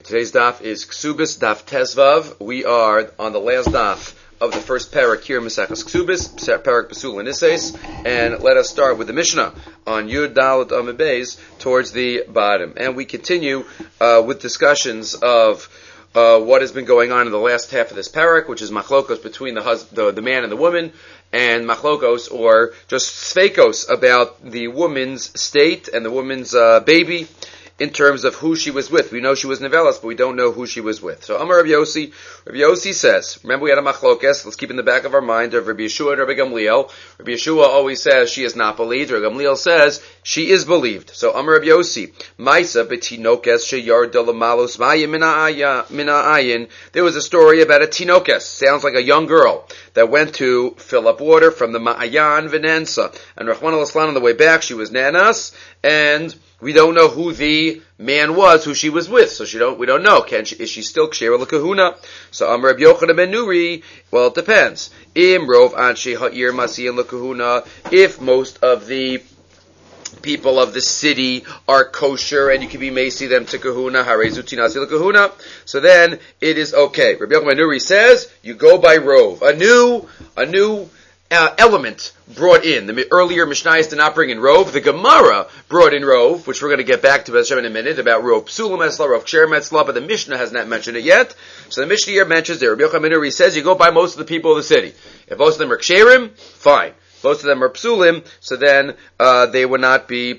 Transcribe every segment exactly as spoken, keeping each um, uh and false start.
Today's daf is Ksubis Daf Tezvav. We are on the last daf of the first parak here in Maseches Ksubis, parak Basul and Nises, and let us start with the Mishnah on Yud Dalet Amud Beis towards the bottom. And we continue uh, with discussions of uh, what has been going on in the last half of this parak, which is machlokos between the, hus- the the man and the woman, and machlokos, or just sveikos, about the woman's state and the woman's uh, baby, in terms of who she was with. We know she was Nevelas, but we don't know who she was with. So Amar Rabbi Yossi, Rabbi Yossi says, remember we had a machlokes, let's keep in the back of our mind of Rabbi Yeshua and Rabbi Gamliel. Rabbi Yeshua always says she is not believed, Rabbi Gamliel says she is believed. So Amar Rabbi Yossi, Maisa betinokes sheyarda lamalos maya mina ayin. There was a story about a tinokes, sounds like a young girl, that went to fill up water from the Ma'ayan Venensa. And Rahman al-Aslan on the way back, she was nanas, and we don't know who the man was, who she was with, so she don't. We don't know. Can she, is she still kshera l'kahuna? So Amar Rabbi Yochanan ben Nuri. Well, it depends. Im rov anshe ha'ir masiyan l'kahuna. If most of the people of the city are kosher and you can be macy them to kahuna, harezu tinasi l'kahuna, so then it is okay. Rabbi Yochanan ben Nuri says you go by rov. A new, a new. Uh, element brought in. The earlier Mishnayos did not bring in Rov. The Gemara brought in Rov, which we're going to get back to in a minute, about Rov Psulim Esla, Rov Ksher Metzla, but the Mishnah has not mentioned it yet. So the Mishnah here mentions there. Rabbi Yochanan ben Nuri says you go by most of the people of the city. If most of them are Ksherim, fine. Most of them are Psulim, so then uh, they would not be,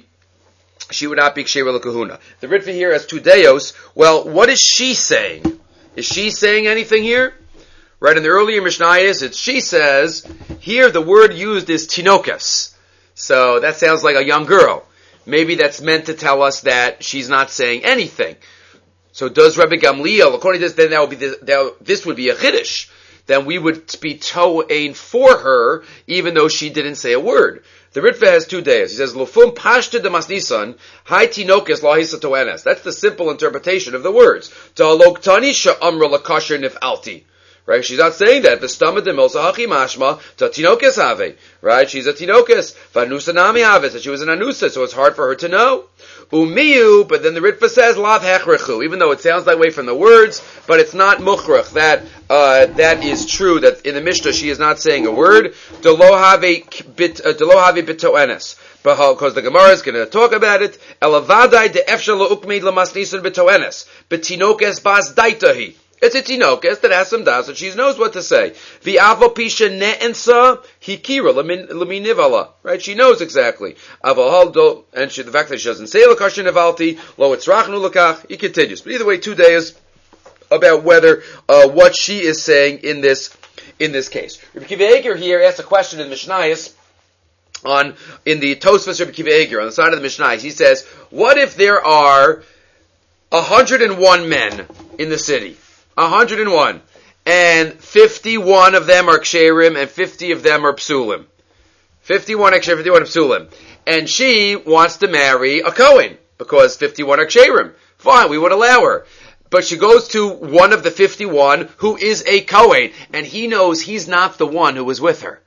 she would not be Ksher L'Kahuna. The Ritva here has two deos. Well, what is she saying? Is she saying anything here? Right, in the earlier Mishnayos, it's she says, here the word used is tinokas. So that sounds like a young girl. Maybe that's meant to tell us that she's not saying anything. So does Rabbi Gamliel, according to this, then that would be the, that, this would be a chiddush. Then we would be to'ain for her, even though she didn't say a word. The Ritva has two days. He says, Lufum pashta de masnisan, hai tinokas lahisa toenes. That's the simple interpretation of the words. Ta'alok tani sha'amra lakasher nif'alti. Right? She's not saying that. V'stama de milsa hachi mashma ta tinokes have. Right? She's a tinokes. V'anusa nami have. So she was an anusa, so it's hard for her to know. Umiyu, but then the Ritva says, lav hechrechu. Even though it sounds that way from the words, but it's not mukhrach. That, uh, that is true, that in the Mishnah she is not saying a word. Delo have bit, delo have bitoenes. Because the Gemara is going to talk about it. Elavadai de efshal ukmid lamasnisun bitoenes. Betinokes bas daitahi. It's a tinokes that has some das, and she knows what to say. V'avo pisha ne'ensa hikira l'minivala. Right? She knows exactly. Avohaldo, and she, the fact that she doesn't say l'kasher nevalti, lo etzrachnu l'kach, he continues. But either way, two days about whether, uh, what she is saying in this, in this case. Rabbi Kiva Eger here asks a question in Mishnayos, on, in the Tosfos Rabbi Kiva Eger, on the side of the Mishnayos. He says, what if there are one hundred one men in the city? one hundred one. And fifty-one of them are ksherim and fifty of them are psulim. fifty-one are ksherim, fifty-one are psulim. And she wants to marry a Kohen because fifty-one are ksherim. Fine, we would allow her. But she goes to one of the fifty-one who is a Kohen, and he knows he's not the one who was with her.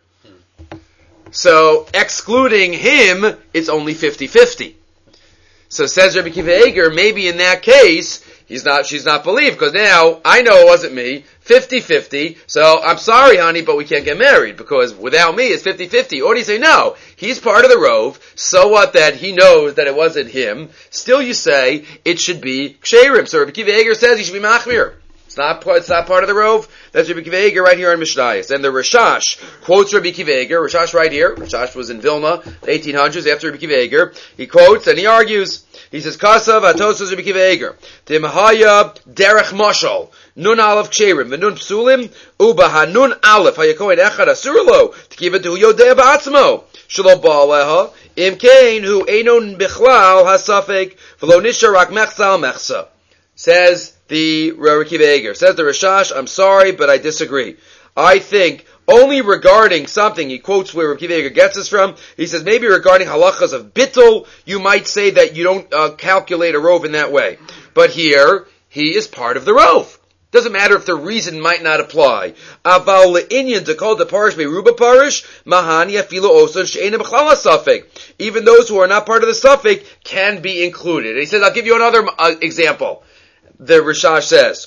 So, excluding him, it's only fifty-fifty. So says Rabbi Kiva Eger, maybe in that case, he's not, she's not believed, because now, I know it wasn't me, fifty-fifty, so I'm sorry, honey, but we can't get married, because without me, it's fifty-fifty. Or do you say, no, he's part of the rove, so what that he knows that it wasn't him, still you say, it should be ksherim. So Rabbi Kiva Eger says he should be machmir. It's not, it's not part of the rove. That's Rabbi Kiva Eger right here in Mishnayos. And the Rashash quotes Rabbi Kiva Eger. Rashash right here. Rashash was in Vilna, the eighteen hundreds, after Rabbi Kiva Eger. He quotes and he argues. He says, Kasav atosos Rabbi Kiva Eger. Timahaya derech mashal. Nun aleph ksherim. V'nun psulim. Uba hanun aleph. Hayakoin echad asurlo. T'kiva tu yodea ba'atzmo. Shalo ba'aleha. Im kein hu einon bichlal hasafek. V'lo nisha rak mechsa mechsa. Says the Rabbi Kiva Eger. Says the Rashash, I'm sorry, but I disagree. I think only regarding something, he quotes where Rabbi Kiva Eger gets this from, he says maybe regarding halachas of bittul, you might say that you don't uh, calculate a rove in that way. But here, he is part of the rove. Doesn't matter if the reason might not apply. Aval le'inyan to call the parish meruba parish, mahani afilu osan she'ena b'chlal safek. Even those who are not part of the safek can be included. And he says, I'll give you another uh, example. the Rishash says,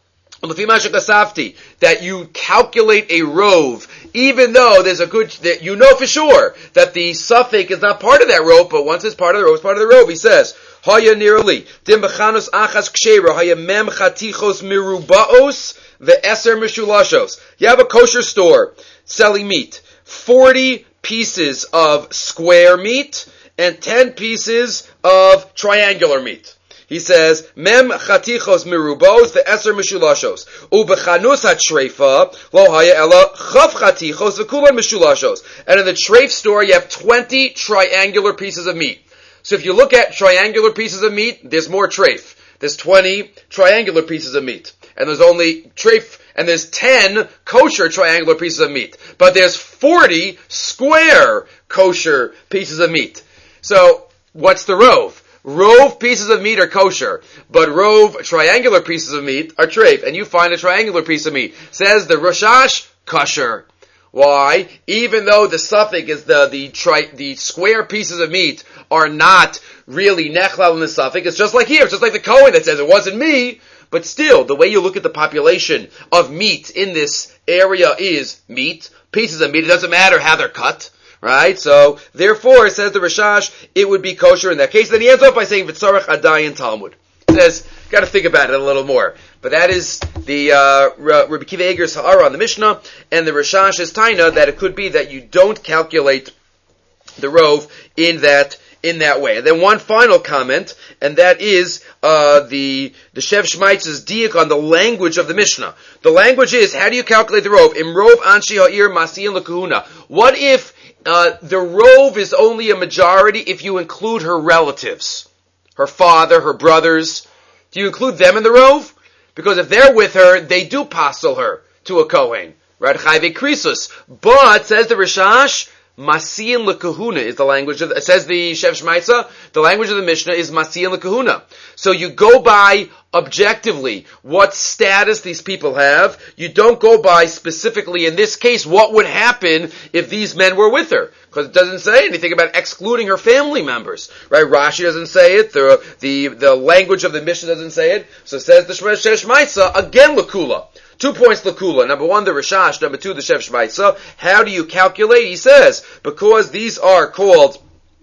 that you calculate a rove, even though there's a good, that you know for sure that the suffix is not part of that rove, but once it's part of the rove, it's part of the rove. He says, Haya nearly, dim bechanos achas kshera, haya mem chatichos mirubaos, ve'eser mishulashos. You have a kosher store selling meat, forty pieces of square meat, and ten pieces of triangular meat. He says, Mem chatichos mirubos ve'eser mishulashos. Ubechanus hatshreifa lo haya ela chav chatichos v'kulan mishulashos. And in the treif store, you have twenty triangular pieces of meat. So if you look at triangular pieces of meat, there's more treif. There's twenty triangular pieces of meat. And there's only treif, and there's ten kosher triangular pieces of meat. But there's forty square kosher pieces of meat. So, what's the rove? Rove pieces of meat are kosher, but rove triangular pieces of meat are treif, and you find a triangular piece of meat. Says the Rashash, kosher. Why? Even though the suffix is the the tri, the square pieces of meat are not really nechlal in the suffix, it's just like here, it's just like the Kohen that says it wasn't me, but still, the way you look at the population of meat in this area is meat, pieces of meat, it doesn't matter how they're cut. Right? So, therefore, says the Rashash, it would be kosher in that case. Then he ends up by saying, V'tzorach adayin Talmud. He says, gotta think about it a little more. But that is the, uh, Rabbi Kiva Eger's Ha'ara on the Mishnah, and the Rashash's Taina, that it could be that you don't calculate the rove in that, in that way. And then one final comment, and that is, uh, the, the Shev Shmaitz's diak on the language of the Mishnah. The language is, how do you calculate the rove? Im rov anshi ha'ir masiyin l'kahuna. What if Uh, the rove is only a majority if you include her relatives? Her father, her brothers. Do you include them in the rove? Because if they're with her, they do passel her to a Kohen. Right? Chayve krisus. But, says the Rishash, Masiyin l'kahuna is the language of, the, says the Shev Shmaitza, the language of the Mishnah is Masiyin l'kahuna. So you go by objectively what status these people have. You don't go by specifically, in this case, what would happen if these men were with her. Because it doesn't say anything about excluding her family members. Right? Rashi doesn't say it. The, the, the language of the Mishnah doesn't say it. So it says the Shev Shmaitza, again l'kula. Two points l'kula. Number one, the Rishash. Number two, the Shev Shmaitza. How do you calculate? He says, because these are called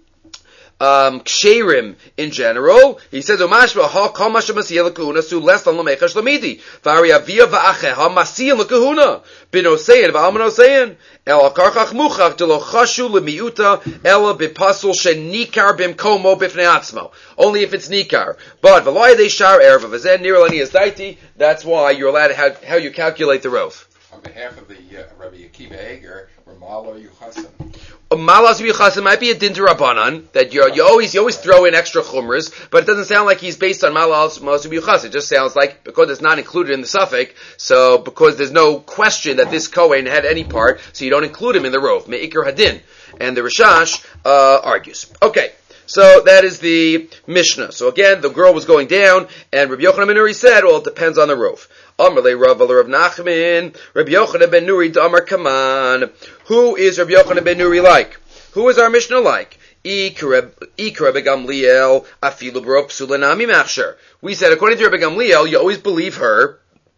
um, ksherim in general. He says, "Umashma ha kol masha masiyah l'kahuna su less than l'mecha shlamidi vari avia va'acheha masiyah l'kahuna binosein v'almanosein el akarchach muchach delo chashu l'miuta ela b'pasul shenikar b'mkomo b'fnei atzmo." Only if it's nikar. But v'loy they shar erva v'zen niralani is daiti. That's why you're allowed to how, how you calculate the rove. On behalf of the uh, Rabbi Akiva Eger, Ramal Yuchasim. Malas Yuchasim might be a din d'Rabbanan that you you always you always throw in extra chumras, but it doesn't sound like he's based on Malas Malas Yuchasim. It just sounds like because it's not included in the suffix, so because there's no question that this Kohen had any part, so you don't include him in the rove. Me'ikr hadin, and the Rishash uh, argues. Okay. So that is the Mishnah. So again, the girl was going down, and Rabbi Yochanan ben Nuri said, well, it depends on the roof. Amarle Rav Rav Nachman, Rabbi Yochanan ben Nuri Damar Kaman. Who is Rabbi Yochanan ben Nuri like? Who is our Mishnah like? Ikra begamliel afilu b'rov psulanami machsher. We said, according to Rabbi Gamliel, you always believe her,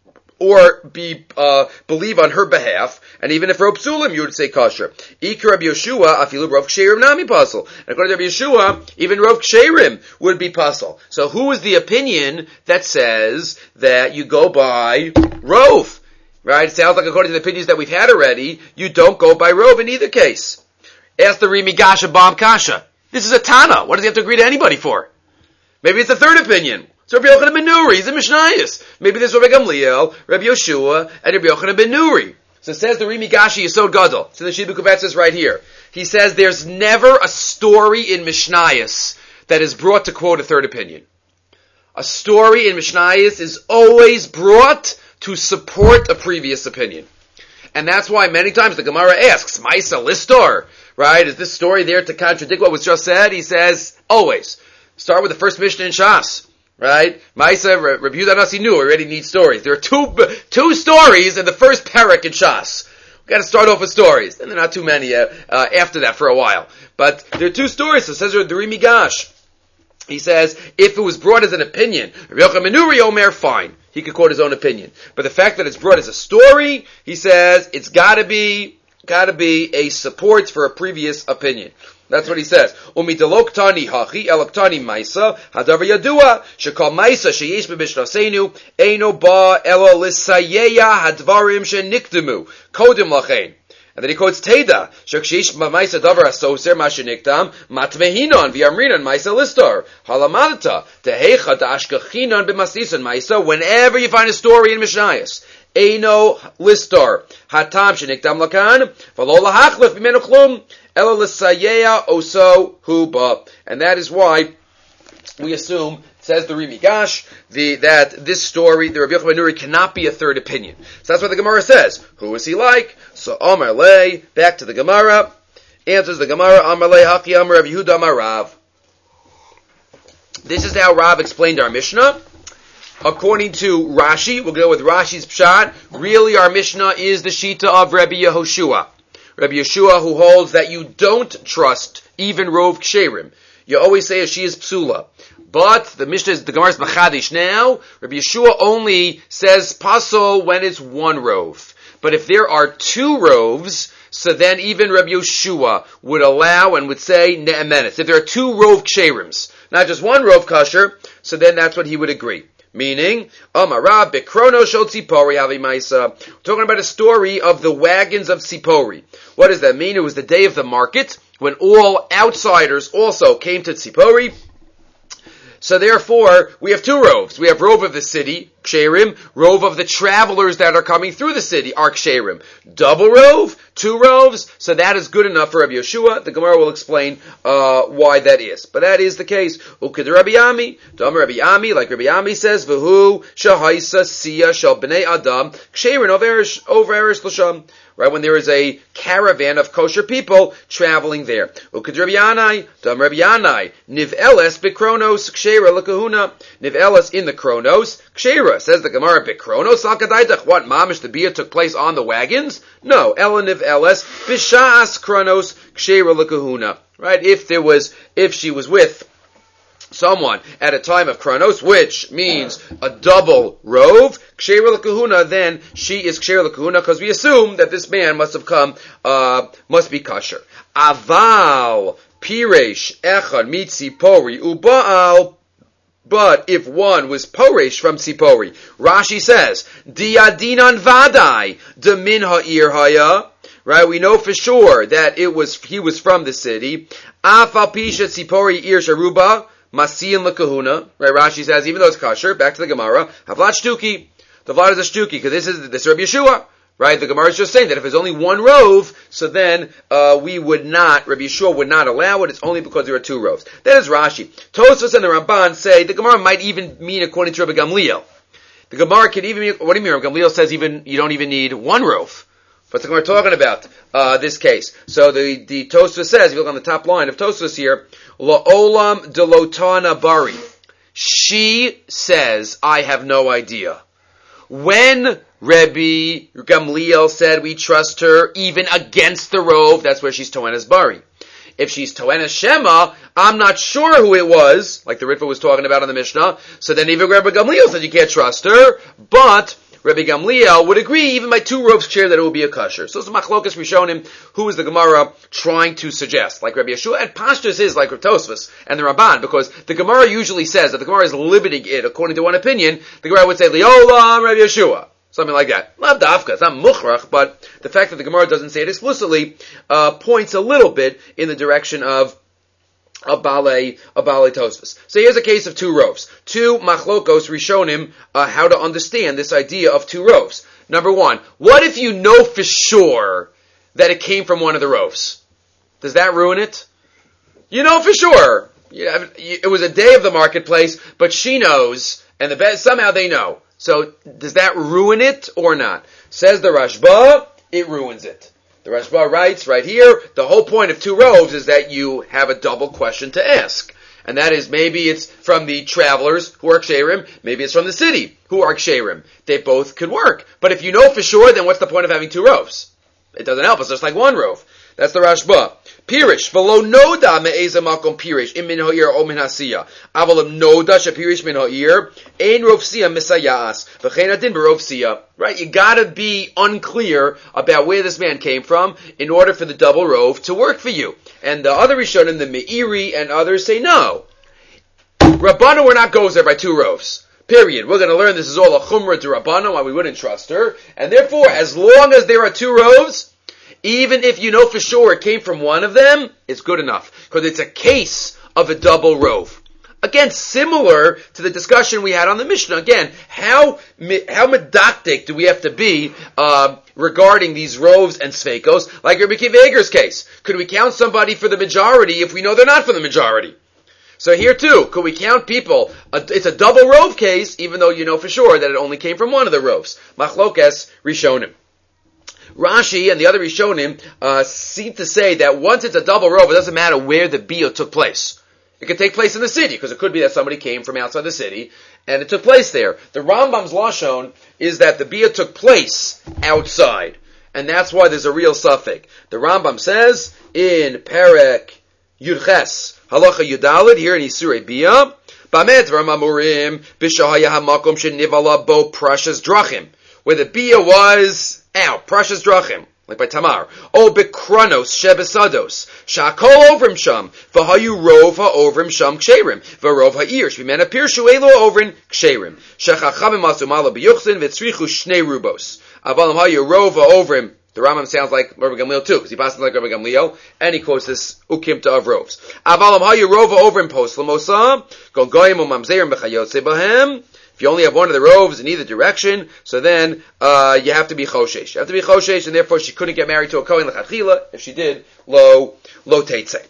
or be uh, believe on her behalf, and even if Rov Psulim, you would say kosher. Ikar Rabbi Yeshua, afilu Rov Ksherim nami pasel. And according to Rabbi Yeshua, even Rov Ksherim would be pasel. So who is the opinion that says that you go by Rov? Right? It sounds like according to the opinions that we've had already, you don't go by Rov in either case. Ask the Rimi Gasha Bam Kasha. This is a Tana. What does he have to agree to anybody for? Maybe it's a third opinion. So Rabbi Yochanan ben Nuri, he's a Mishnayos. Maybe there's Rabbi Gamliel, Rabbi Yeshua, and Rabbi Yochanan ben Nuri. So it says the Rimi Gashi Yesod Gadol. So the Shibud Kuvetz says right here. He says there's never a story in Mishnayos that is brought to quote a third opinion. A story in Mishnayos is always brought to support a previous opinion. And that's why many times the Gemara asks, Maisa Listor, right? Is this story there to contradict what was just said? He says, always. Start with the first Mishnah in Shas. Right? Maisa, Rabbi Yehuda Nasi knew already need stories. There are two, two stories in the first parak in Shas. We've got to start off with stories. And there are not too many, uh, uh, after that for a while. But there are two stories. So it says the Rimi Gash. he says, if it was brought as an opinion, Rabbi Yochanan ben Nuri Omer, fine. He could quote his own opinion. But the fact that it's brought as a story, he says, it's gotta be, gotta be a support for a previous opinion. That's what he says. Umidaloktani hachi eloktani maisa hadavar yadua shekol maisa sheyesh b'mishnasenu eino ba elo lisayeya hadvarim shenikdemu kodim lachein. And then he quotes Teda, Shekshish Maisa Davar Asoser Mashiniktam, Matvehinon, Viamrinon, Maisa Listar, Halamadata, Tehecha, Ashkachinon, Bimasisan, Maisa, whenever you find a story in Mishnayos. Eino Listar, Hatam Shiniktam Lakan, Valola Hachlif, Bimenuklum, Elo Lisayea, Oso, Huba. And that is why we assume, says the Rimi Gash, the, that this story, the Rabbi Yochanan ben Nuri, cannot be a third opinion. So that's what the Gemara says. Who is he like? So Amar Lei, back to the Gemara, answers the Gemara, Amar Lei Haki Amar Rav Yehuda Amar Rav. This is how Rav explained our Mishnah. According to Rashi, we'll go with Rashi's Pshat, really our Mishnah is the Shita of Rabbi Yehoshua. Rabbi Yeshua, who holds that you don't trust even Rov Ksherim. You always say she is Psula. But the Mishnah is the Gemara's Machadish now. Rabbi Yeshua only says Pasol when it's one Rov. But if there are two Rovs, so then even Rabbi Yeshua would allow and would say Ne'emenes. If there are two Rov Ksherims, not just one Rov Kasher, so then that's what he would agree. Meaning, Amara Bikrono Shol Tzipori Havi Maisa. We're talking about a story of the wagons of Tzipori. What does that mean? It was the day of the market when all outsiders also came to Tzipori. So therefore, we have two rovs. We have rov of the city, ksherim, rov of the travelers that are coming through the city, are ksherim. Double rov, two rovs, so that is good enough for Rabbi Yeshua. The Gemara will explain uh, why that is. But that is the case. Ukid Rabbi Ami, Dam Rabbi Ami, like Rabbi Ami says, V'hu shahaisa siya shal b'nei adam, ksherin over eresh l'sham. Right, when there is a caravan of kosher people traveling there. Ukid Rabbi Yanai, Dam Rabbi Yanai, Niv Eles Bikronos, Kshera L'Kahuna, Niv Eles in the Kronos, Kshera, says the Gemara, Bikronos Al-Kadaitach, what, Mamish, the Bia took place on the wagons? No, Ela Niv Eles, Bishas Kronos, Kshera L'Kahuna. Right, if there was, if she was with someone at a time of Kronos, which means a double rov, Ksheira L'Kahuna, then she is Ksheira L'Kahuna, because we assume that this man must have come, uh, must be kosher. Aval, Piresh, Echad, Mitzipori, Ubaal, but if one was Poresh from Tzipori, Rashi says, Diadinan Vadai, Demin Ha'ir Haya, right, we know for sure that it was, he was from the city. Afal Pisha Tzipori Ir Sharuba, Masiyan L'Kahuna, right, Rashi says, even though it's kosher, back to the Gemara, Havlat Shtuki, the Vlad is a Shtuki, because this is, this is Rabbi Yeshua, right, the Gemara is just saying that if there's only one rov, so then, uh, we would not, Rabbi Yeshua would not allow it, it's only because there are two rovs. That is Rashi. Tosfos and the Ramban say, the Gemara might even mean according to Rabbi Gamliel. The Gemara could even mean, what do you mean, Rabbi Gamliel says even, you don't even need one rov. What's the Gemara talking about, uh, this case? So the, the Tosfos says, if you look on the top line of Tosfos here, La'olam delotana bari. She says, I have no idea. When Rebbe Gamliel said we trust her even against the rov, that's where she's Toenas Bari. If she's Toenas Shema, I'm not sure who it was, like the Ritva was talking about in the Mishnah, so then even Rebbe Gamliel said you can't trust her, but Rebbe Gamliel would agree, even by two rovs share, that it would be a kosher. So it's a machlokas rishonim, who is the Gemara trying to suggest? Like Rabbi Yeshua, and Pashtus is like Rav Tosfos and the Ramban, because the Gemara usually says that the Gemara is limiting it according to one opinion. The Gemara would say, Liolam Rabbi Yeshua. Something like that. Not dafka, it's not mukhrach, but the fact that the Gemara doesn't say it explicitly, uh, points a little bit in the direction of a Bale, a Bale Tosfos. So here's a case of two rovs. Two machlokos rishonim, uh, how to understand this idea of two rovs. Number one, what if you know for sure that it came from one of the rovs? Does that ruin it? You know for sure. It was a day of the marketplace, but she knows, and the best, somehow they know. So, does that ruin it or not? Says the Rashba, it ruins it. The Rashba writes right here, the whole point of two rovs is that you have a double question to ask. And that is, maybe it's from the travelers who are ksherim, maybe it's from the city who are ksherim. They both could work. But if you know for sure, then what's the point of having two rovs? It doesn't help us, just like one rov. That's the Rashba. Pirish, v'lo noda me'eza makom pirish, im min ha'ir o min ha'siya. Avalim noda shapirish min ha'ir, ein rov siya misayas, v'chein adin b'rov siya. Right? You gotta be unclear about where this man came from in order for the double rov to work for you. And the other Rishonim, the Meiri and others say no. Rabbanu were not goes there by two rovs. Period. We're going to learn this is all a chumrah to Rabbanu, why we wouldn't trust her. And therefore, as long as there are two rovs, even if you know for sure it came from one of them, it's good enough. Because it's a case of a double rov. Again, similar to the discussion we had on the Mishnah. Again, how how medactic do we have to be uh, regarding these rovs and sveikos? Like Rabbi Akiva Eiger's case. Could we count somebody for the majority if we know they're not for the majority? So here too, could we count people? It's a double rov case, even though you know for sure that it only came from one of the rovs. Machlokes Rishonim. Rashi and the other Rishonim uh, seem to say that once it's a double rov, it doesn't matter where the biyah took place. It could take place in the city, because it could be that somebody came from outside the city, and it took place there. The Rambam's lashon is that the biyah took place outside, and that's why there's a real suffix. The Rambam says in Perek Yudches Halacha Yudalid here in Isurei Biyah, Bamed Ramamurim B'Shahaya Hamakom Shenivala Bo Prashas Drachim, where the biyah was out, Prashas Drachim, like by Tamar. O Bekronos Shebesados, Shakol Ovrim Sham, V'Hayu Rov HaOvrim Sham Ksherim, V'Rov HaIr Shvimena Pirshu Elo Ovrin Ksherim, Shechachamim Asumala B'Yuchsin V'Tzrichu Shnei Rubos, Avalam Hayu Rov HaOvrim. The Rambam sounds like Rabbi Gamliel too, because he passes like Rabbi Gamliel, and he quotes this ukimta of rovs. Avalam hayu rova over in post lamosa, gongoyim umamzerim b'chayotze bahem. If you only have one of the rovs in either direction, so then uh, you have to be choshesh. You have to be choshesh, and therefore she couldn't get married to a kohen l'chadchila. If she did, lo lo teitze.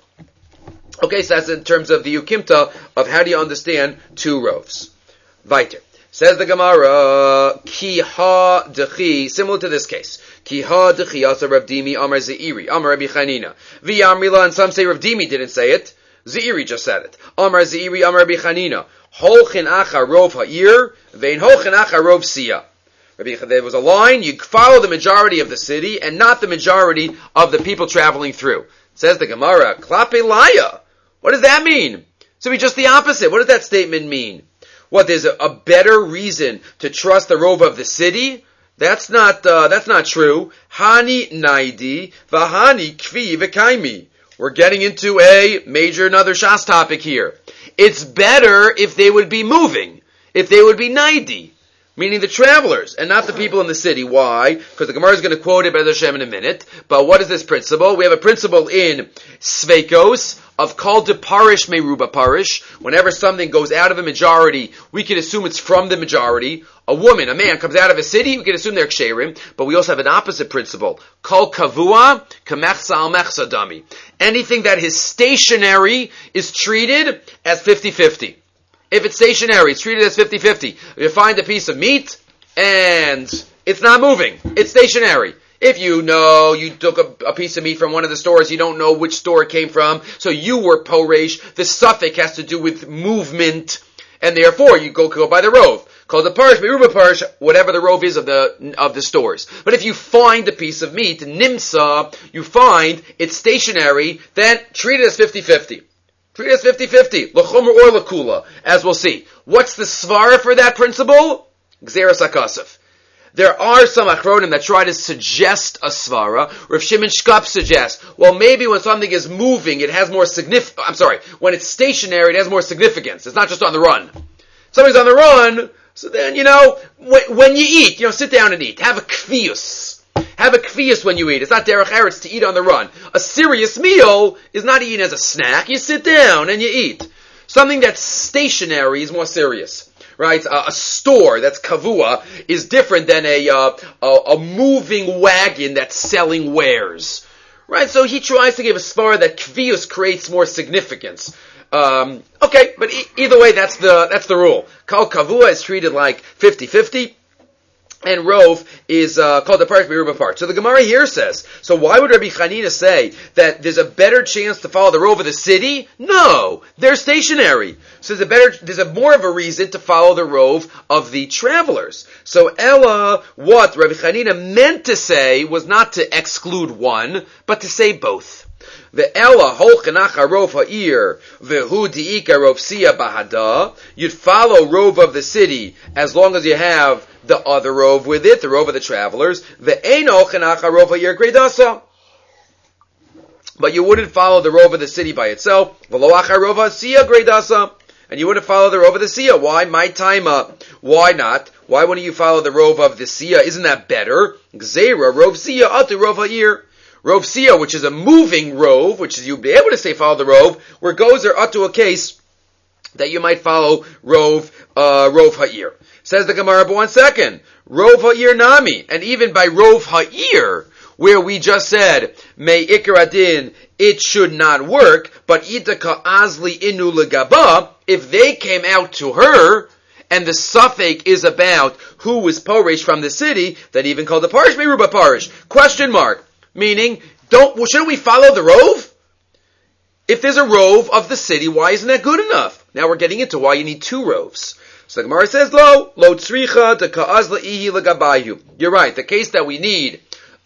Okay, so that's in terms of the ukimta of how do you understand two rovs. Weiter. Says the Gemara, ki ha dechi, similar to this case. Ki ha dechi asa Rav Dimi Amar Zeiri, Amar Rabbi Chanina. V'yamrila, and some say Rav Dimi didn't say it. Zeiri just said it. Amar Zeiri, Amar Rabbi Chanina. Holchin acha rov ha'ir, vein holchin acha rov siya. There was a line, you follow the majority of the city, and not the majority of the people traveling through. Says the Gemara, klape laya. What does that mean? So be just the opposite. What does that statement mean? What, there's a, a better reason to trust the rov of the city? That's not, uh, that's not true. Hani naidi, vahani kvi v'kaimi. We're getting into a major another Shas topic here. It's better if they would be moving, if they would be naidi, meaning the travelers, and not the people in the city. Why? Because the Gemara is going to quote it by Hashem in a minute. But what is this principle? We have a principle in Sveikos, of kol de parish meruba parish. Whenever something goes out of a majority, we can assume it's from the majority. A woman, a man comes out of a city, we can assume they're ksherim. But we also have an opposite principle. Kol kavua kamechsa al mechsa dami. Anything that is stationary is treated as fifty-fifty. If it's stationary, it's treated as fifty-fifty. If you find a piece of meat and it's not moving, it's stationary. If you know you took a, a piece of meat from one of the stores, you don't know which store it came from, so you were poresh, the suffix has to do with movement, and therefore you go, go by the rov. Called the parish, meruba parish, whatever the rov is of the of the stores. But if you find a piece of meat, nimsa, you find it's stationary, then treat it as fifty-fifty. Treat it as fifty-fifty. L'chomer or l'kula, as we'll see. What's the svara for that principle? Gzeras HaKasef. There are some achronim that try to suggest a svara. Rav Shimon Shkop suggests, well, maybe when something is moving, it has more significance. I'm sorry, when it's stationary, it has more significance. It's not just on the run. Something's on the run, so then, you know, when, when you eat, you know, sit down and eat. Have a kfiyus. Have a kfiyus when you eat. It's not derech eretz to eat on the run. A serious meal is not eaten as a snack. You sit down and you eat. Something that's stationary is more serious. Right? Uh, a store that's kavua is different than a, uh, a a moving wagon that's selling wares. Right? So he tries to give a svara that kvius creates more significance. Um, okay, but e- either way, that's the that's the rule. Kal kavua is treated like fifty-fifty. And rov is uh, called the parish meruba part. So the Gemara here says, so why would Rabbi Chanina say that there's a better chance to follow the rov of the city? No, they're stationary. So there's a better, there's a more of a reason to follow the rov of the travelers. So Ella, what Rabbi Chanina meant to say was not to exclude one, but to say both. The Ella holchanach rov ha'ir vehu diika rov sia bahada. You'd follow rov of the city as long as you have the other rov with it, the rov of the travelers. The ein holchanach rov ha'ir gredasa. But you wouldn't follow the rov of the city by itself. V'lo achar rov ha'sia gredasa. And you wouldn't follow the rov of the sia. Why? My time up. Why not? Why wouldn't you follow the rov of the sia? Isn't that better? Gzeira rov sia atu rov ha'ir. Rov sia, which is a moving rov, which is you'd be able to say follow the rov, where goes there up to a case that you might follow rov, uh, rov ha'ir. Says the Gemara, but one second. Rov ha'ir nami. And even by rov ha'ir, where we just said, may ikar adin, it should not work, but itaka azli inu legaba, if they came out to her, and the suffix is about who was porish from the city, then even called the parish meruba parish. Question mark. Meaning, don't, well, shouldn't we follow the rov? If there's a rov of the city, why isn't that good enough? Now we're getting into why you need two rovs. So the Gemara says, lo, lo tzricha de ka'az la'ihi legabayu. You're right, the case that we need,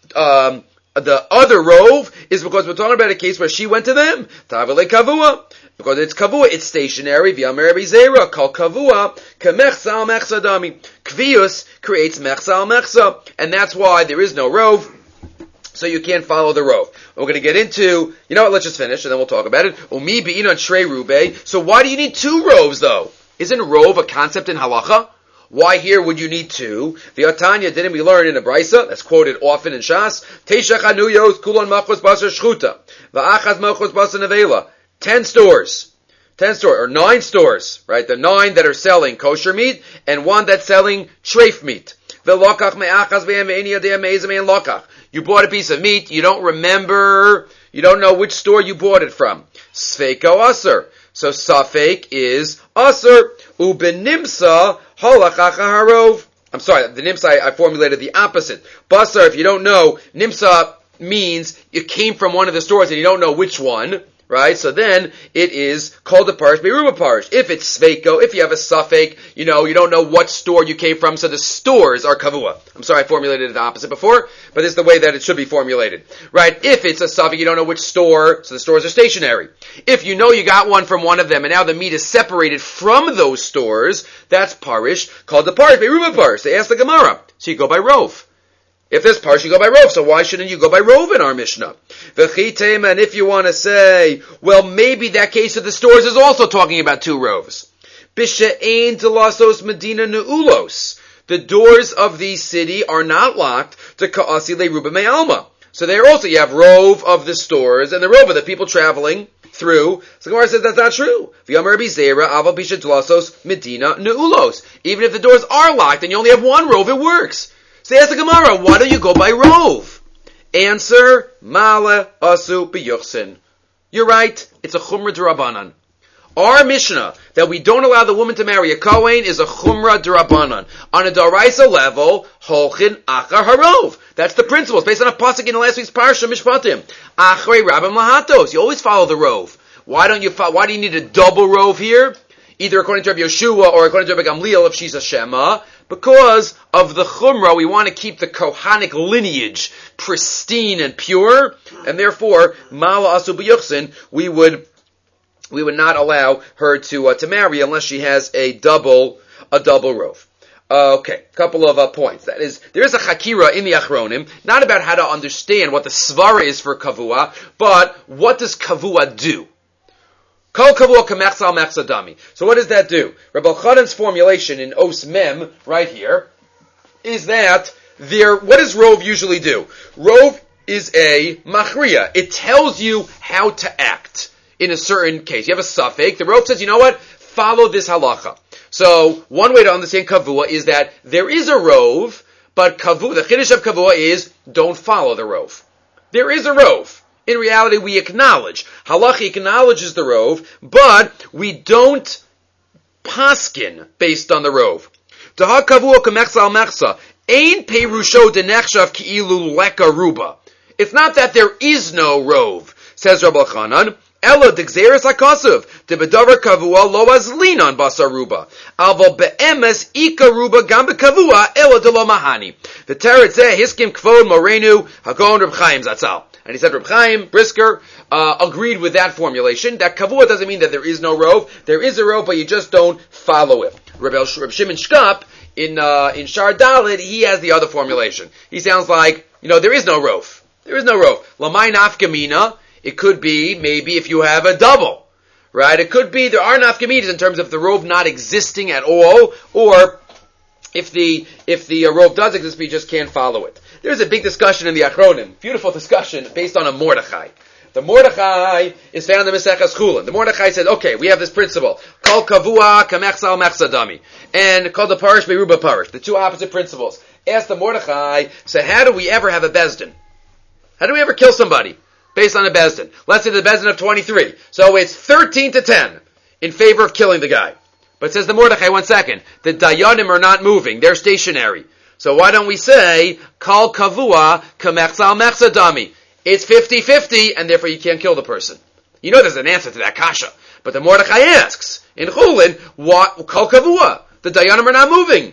um, the other rov is because we're talking about a case where she went to them. Ta'avele kavua. Because it's kavua, it's stationary. V'yamer Rabbi Zera, kal kavua, k'mechza al mechza dami. Kvius creates mechza al mechza. And that's why there is no rov. So you can't follow the rov. We're going to get into, you know what, let's just finish and then we'll talk about it. Umi be'inon shrei rube. So why do you need two rovs though? Isn't rov a concept in halacha? Why here would you need two? The Atanya, didn't we learn in a brisa that's quoted often in Shas? Teisha chanuyos kulon machos basar shchuta. Va'achaz machos basar nevela. Ten stores. Ten stores, or nine stores, right? The nine that are selling kosher meat and one that's selling treif meat. Ve'lokach me'achaz ve'em ve'eni yadeh me'ezem ve'en lokach. You bought a piece of meat, you don't remember, you don't know which store you bought it from. Sfeiko aser. So safek is aser. Ubenimsa halachacha harov. I'm sorry, the nimsa, I, I formulated the opposite. Basar, if you don't know, nimsa means it came from one of the stores and you don't know which one. Right? So then it is called a parish, Beruba parish. If it's Sveiko, if you have a suffix, you know, you don't know what store you came from, so the stores are Kavua. I'm sorry I formulated it the opposite before, but it's the way that it should be formulated. Right? If it's a suffix, you don't know which store, so the stores are stationary. If you know you got one from one of them, and now the meat is separated from those stores, that's parish, called the parish, Beruba parish. They ask the Gemara. So you go by Rov. If there's parish, you go by Rov, so why shouldn't you go by Rov in our Mishnah? And if you want to say, well, maybe that case of the stores is also talking about two Rovs. B'she'ein delasos medina neulos. The doors of the city are not locked to ka'asi le'ruba me'alma. So there also you have Rov of the stores and the Rov of the people traveling through. So Gemara says that's not true. V'yamer Rabbi Zera aval b'she delasos medina neulos. Even if the doors are locked and you only have one Rov, it works. So ask the Gemara, why don't you go by Rov? Answer, Male Asu B'Yuchsin. You're right, it's a Chumrah D'Rabbanan. Our Mishnah, that we don't allow the woman to marry a Kohen, is a Chumrah D'Rabbanan. On a Daraisa level, Holchin Achar Harov. That's the principle. It's based on a pasuk in the last week's Parsha, Mishpatim. Achrei Rabbim Lahatos. You always follow the Rov. Why don't you follow, why do you need a double Rov here? Either according to Rabbi Yeshua or according to Rabbi Gamliel if she's a Shema. Because of the Chumrah, we want to keep the Kohanic lineage pristine and pure, and therefore, Mala Asu B'Yuchsin, we would, we would not allow her to, uh, to marry unless she has a double, a double Rov. Uh, okay, couple of uh, points. That is, there is a Chakira in the Achronim, not about how to understand what the Svara is for Kavua, but what does Kavua do? Kol kavua k'mechza mechza dami. So what does that do? Rabbi Chanan's formulation in Os Mem, right here, is that there, what does Rov usually do? Rov is a machriya. It tells you how to act in a certain case. You have a suffix. The Rov says, you know what? Follow this halacha. So one way to understand kavua is that there is a Rov, but kavua, the chiddush of kavua is don't follow the Rov. There is a Rov. In reality, we acknowledge. Halacha acknowledges the Rov, but we don't paskin based on the Rov. Taha kavua k'mechza al mechza. Ein perusho denechshav ki'ilu leka ruba. It's not that there is no Rov, says Rabbi Chanan. Ela degzeres hakasuv. Debedavar kavua lo azlinan basar ruba. Alvo be'emes ika ruba gam bekavua ela de lo mahani. The teretz zeh hiskim kvod morenu hagon Reb Chaim Zatzal. And he said Reb Chaim Brisker uh, agreed with that formulation. That kavua doesn't mean that there is no rov. There is a rov, but you just don't follow it. Reb, El, Reb Shimon Shkop in uh, in Shar Dalet, he has the other formulation. He sounds like, you know, there is no rov. There is no rov. Lamai nafkamina. It could be maybe if you have a double, right? It could be there are nafkaminas in terms of the rov not existing at all, or if the if the uh, rov does exist, but you just can't follow it. There's a big discussion in the Achronim, beautiful discussion based on a Mordechai. The Mordechai is found in Maseches Chulin. The Mordechai said, okay, we have this principle, kol kavua kamechsal mechsadami, and kol the parish beruba parish, the two opposite principles. Ask the Mordechai, so how do we ever have a bezdin? How do we ever kill somebody based on a bezdin? Let's say the bezdin of twenty-three. So it's thirteen to ten in favor of killing the guy. But says the Mordechai, one second, the dayanim are not moving, they're stationary. So why don't we say, kol kavua kamechsal mechsadami? It's fifty-fifty, and therefore you can't kill the person. You know there's an answer to that kasha. But the Mordechai asks, in Chulin, what, kol kavua? The dayanim are not moving.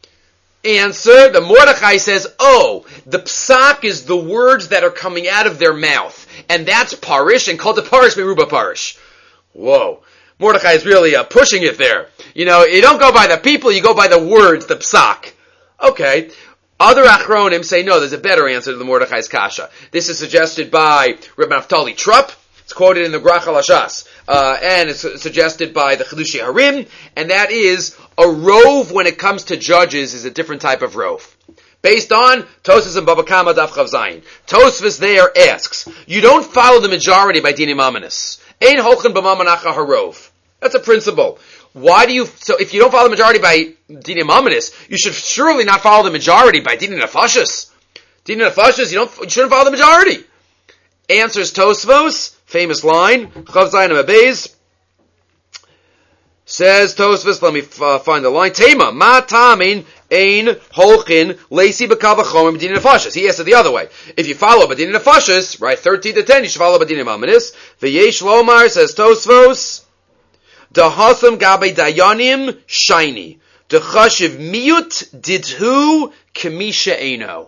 Answer, the Mordechai says, oh, the psak is the words that are coming out of their mouth. And that's parish, and called the parish meruba parish. Whoa. Mordechai is really uh, pushing it there. You know, you don't go by the people, you go by the words, the psak. Okay. Other Achronim say, no, there's a better answer to the Mordechai's kasha. This is suggested by Reb Naftali Trupp. It's quoted in the Grach HaLashas. Uh, and it's suggested by the Chidushei Harim. And that is, a rov when it comes to judges is a different type of rov. Based on Tosfos and Baba Kama Daf Chav Zayin. Tosfos there asks, you don't follow the majority by dinim amanis. Ein holchen b'mamanacha harov. That's a principle. Why do you, so if you don't follow the majority by dinim amanis, you should surely not follow the majority by dinim nefashis. Dinim nefashis, you don't, you shouldn't follow the majority. Answers Tosfos, famous line, Chav Zayin Amabez, says Tosfos, let me uh, find the line, Tema, ma tamin ein holchin lesi b'kal v'chomim b'dinim nefashis. He asked it the other way. If you follow b'dinim nefashis, right, thirteen to ten, you should follow b'dinim amanis. V'yesh lomar, says Tosfos, Dahasam gabe dayanim shiny. Dechashiv miut didhu kamisha eno.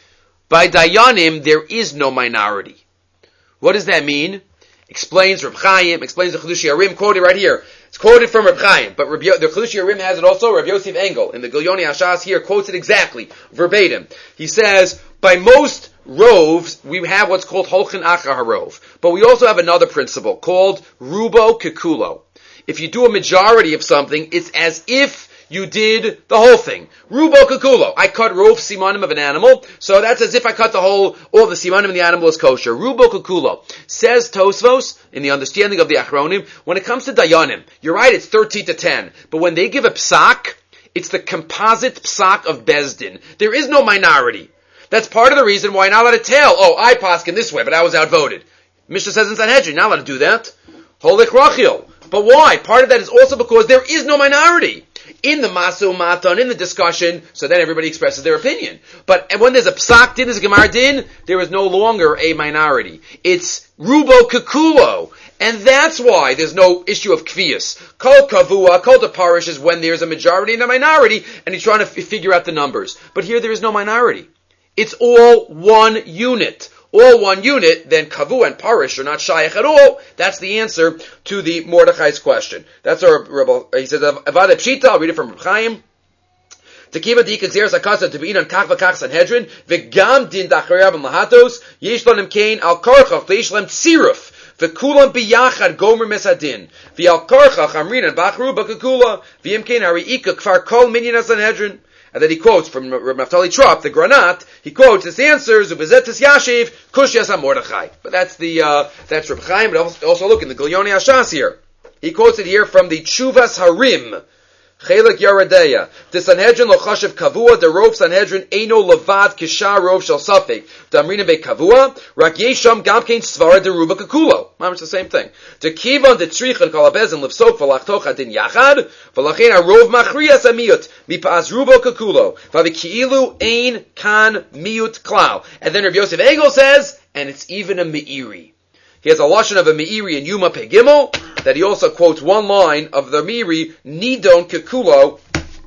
By dayanim, there is no minority. What does that mean? Explains Reb Chaim, explains the Chidushei Harim, quoted right here. It's quoted from Reb Chaim, but Reb Yo- the Chidushei Harim has it also. Reb Yosef Engel in the Gilyoni Hashas here quotes it exactly, verbatim. He says, by most rovs, we have what's called holchin acha harov. But we also have another principle called rubo kekulo. If you do a majority of something, it's as if you did the whole thing. Rubo kakulo. I cut rov simanim of an animal, so that's as if I cut the whole, all the simanim in the animal is kosher. Rubo kakulo. Says Tosfos, in the understanding of the Achronim, when it comes to dayanim, you're right, it's thirteen to ten. But when they give a psak, it's the composite psak of Bezdin. There is no minority. That's part of the reason why you're not allowed to tell, oh, I paskin this way, but I was outvoted. Mishnah says in Sanhedrin, you're not allowed to do that. Holich rachil. But why? Part of that is also because there is no minority. In the Masu Matan, in the discussion, so then everybody expresses their opinion. But when there's a Psak Din, there's a Gemar Din, there is no longer a minority. It's Rubo Kekulo. And that's why there's no issue of Kvias. Kol Kavua, Kol Parish is when there's a majority and a minority, and he's trying to f- figure out the numbers. But here there is no minority. It's all one unit. All one unit, then Kavu and Parish are not Shaykh at all. That's the answer to the Mordechai's question. That's our rebel. He says, Avada Pshita, I'll read it from Reb Chaim. Tekiva di kazir sakasa to be on kach v'kach Sanhedrin, v'gam din dacharab and lahatos, yesh lonim kain al karchach, v'yesh lem tziruf, v'kulam biyachad gomer mesadin, v'al karchach amrin and bachru b'kakula, v'yim kain hari ika kfar kol minyan Sanhedrin. And then he quotes from Reb Naftali Trupp, the Granat, he quotes his answers, Ubezetis Yashiv, Kushiyas HaMordechai. But that's the, uh, that's Reb Chaim, but also, also look in the Gilyoni Hashas here. He quotes it here from the Chuvas Harim, Chelik Yaredeya. The Sanhedrin lo chashiv kavua, the rov Sanhedrin eino levad kisha rov shel safek. Damrina be kavua, rak yesham gamkein svara de ruba kakulo. It's the same thing. To kivan de trichen kalabezin livsok v'lachtocha din yachad, v'lachein arov machriyas amiyut, mipaz rubo kakulo, v'aviki'ilu ein kan miyut klal. And then Rav Yosef Egel says, and it's even a meiri. He has a lashon of a meiri in Yuma Pei Gimel, that he also quotes one line of the meiri, Nidon Kekulo,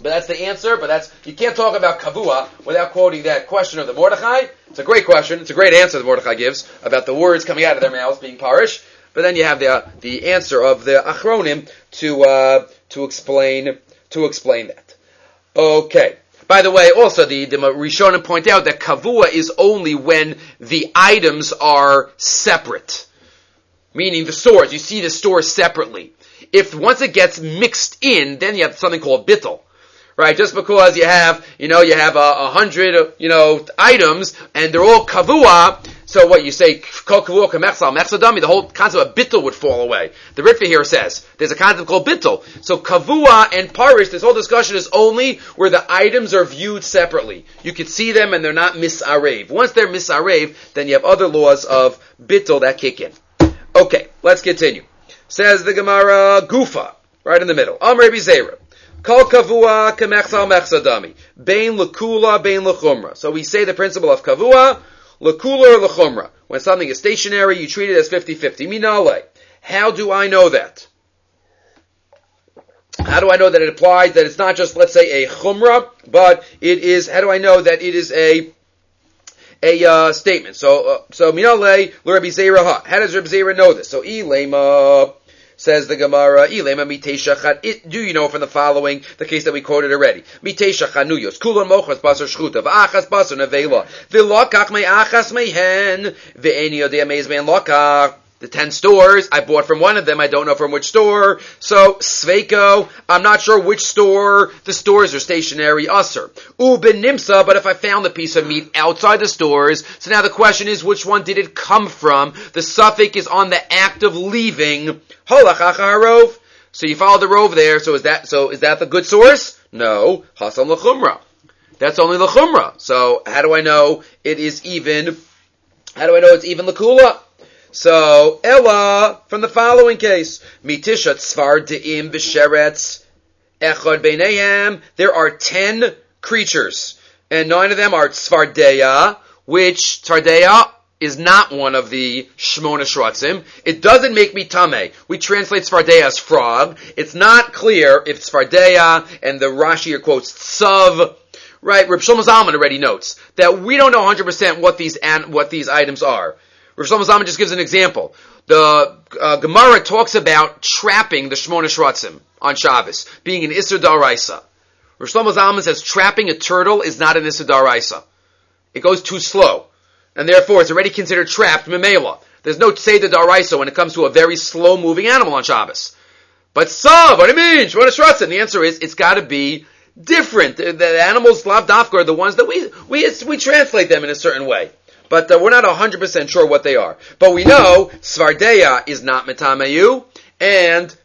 But that's the answer, but that's, you can't talk about kavua without quoting that question of the Mordechai. It's a great question, it's a great answer the Mordechai gives about the words coming out of their mouths being parish. But then you have the uh, the answer of the Achronim to uh, to explain to explain that. Okay. By the way, also the the Rishonim point out that kavua is only when the items are separate, meaning the stores. You see the stores separately. If once it gets mixed in, then you have something called bittul. Right, just because you have, you know, you have a, a hundred, you know, items, and they're all kavua, so what you say, kol kavua kamechsal mechsadami, the whole concept of bittul would fall away. The Ritva here says, there's a concept called bittul. So kavua and parish, this whole discussion is only where the items are viewed separately. You can see them and they're not misarev. Once they're misarev, then you have other laws of bittul that kick in. Okay, let's continue. Says the Gemara, Gufa, right in the middle. Am Rabbi Zera. Kol kavua kemechsal mechsadami. Bein lekula, bein lechumra. So we say the principle of kavua, lekula or lechumra. When something is stationary, you treat it as fifty-fifty. Minale. How do I know that? How do I know that it applies, that it's not just, let's say, a chumra, but it is, how do I know that it is a a uh, statement? So, uh, so minale, l'Rabbi Zera ha. How does Rabbi Zera know this? So, ilema. Says the Gemara, Ilema miteshachat. Do you know from the following, the case that we quoted already? Miteshachanuyos, kulan mochas basar shchuta, v'achas basar nevela, v'lokach me'achas mehen, v'eni yodea meiz me'en lokach. The ten stores, I bought from one of them, I don't know from which store. So, Sveiko, I'm not sure which store, the stores are stationary, Usser. Uben Nimsa, but if I found the piece of meat outside the stores, so now the question is, which one did it come from? The suffix is on the act of leaving. Holach Acharov. So you follow the rove there, so is that, so is that the good source? No. Hasam L'chumra. That's only L'chumra. So, how do I know it is even, how do I know it's even L'kula? So, Ella, from the following case, Mitishat Svar De'im B'Sheretz Echad Beinayam, there are ten creatures, and nine of them are Tzvardeya, which Tzvardeya is not one of the Shmona Shratzim. It doesn't make me Tameh. We translate Tzvardeya as frog. It's not clear if Tzvardeya, and the Rashi here quotes Tzav, right? Reb Shlomo Zalman already notes that we don't know one hundred percent what these, what these items are. Rav Shlomo Zalman just gives an example. The uh, Gemara talks about trapping the Shmona Shratzim on Shabbos, being an Isser D'Oraisa. Rav Shlomo Zalman says trapping a turtle is not an Isser D'Oraisa. It goes too slow. And therefore it's already considered trapped Memela. There's no Seder D'Oraisa when it comes to a very slow-moving animal on Shabbos. But Sav, what do you mean? Shmona Shratzim. The answer is, it's gotta be different. The, the animals, Lav Dafka, are the ones that we, we, we translate them in a certain way. But uh, we're not one hundred percent sure what they are. But we know Svardeya is not Metameyu, and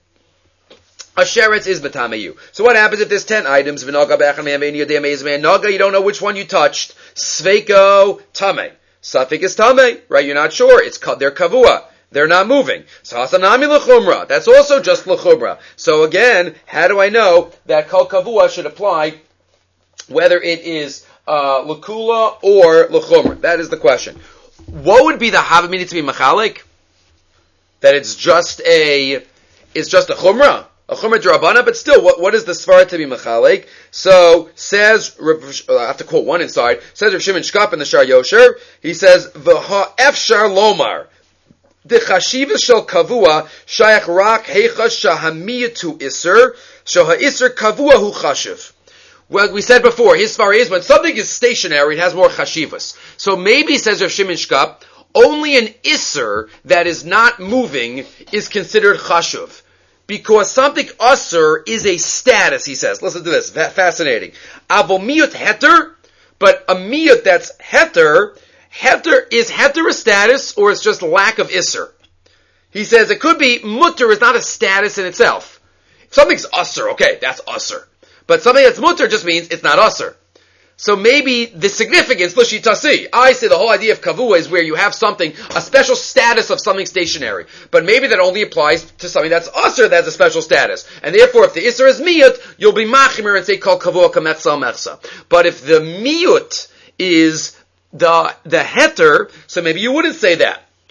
Asheretz is Metameyu. So what happens if there's ten items? V'noga Naga, you don't know which one you touched. Sveiko Tame. Safik is Tame, right? You're not sure. It's They're Kavua. They're not moving. So Hasanami L'chumra. That's also just L'chumra. So again, how do I know that Kol Kavua should apply, whether it is Uh, L'kula or L'chumra? That is the question. What would be the Havamini to be Machalik? That it's just a, it's just a Chumra? A Chumra D'Rabana, but still, what, what is the Svara to be Machalik? So, says, I have to quote one inside, says Rav Shimon Shkop in the Shar Yosher, he says, V'ha efshar lomar, the Chashivas shel Kavua, Shayach rak heichas shahamiyatu iser, shoha iser Kavua hu chashiv. Well, we said before, his svara is when something is stationary, it has more chashivas. So maybe, says Rav Shimon Shkop, only an isser that is not moving is considered chashuv. Because something usser is a status, he says. Listen to this, fascinating. Avo miyut heter, but a miyut that's heter, heter, is heter a status, or it's just lack of isser? He says it could be, mutter is not a status in itself. If something's usser, okay, that's usser. But something that's mutter just means it's not usser. So maybe the significance, l'shitasi, I say the whole idea of kavua is where you have something, a special status of something stationary. But maybe that only applies to something that's usser, that's a special status. And therefore, if the isser is miyut, you'll be machimir and say kol kavua kametsal mechsa. But if the miyut is the, the heter, so maybe you wouldn't say that.